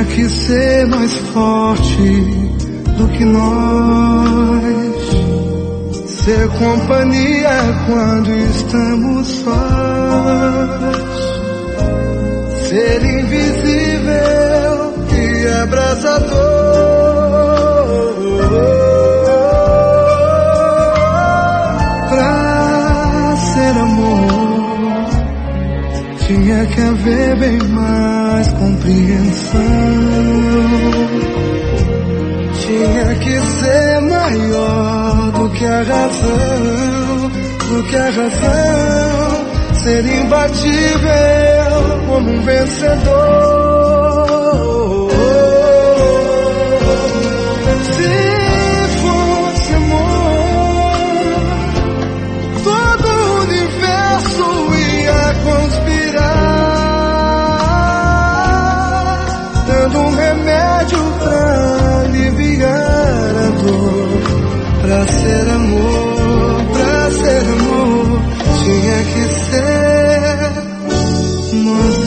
Tinha que ser mais forte do que nós. Ser companhia quando estamos sós. Ser invisível e abraçador. Pra ser amor, tinha que haver bem mais compreensão. Tinha que ser maior do que a razão, do que a razão. Ser imbatível como um vencedor. Se fosse amor, todo o universo ia conspirar, dando um remédio pra aliviar a dor. Pra ser amor, tinha que ser nós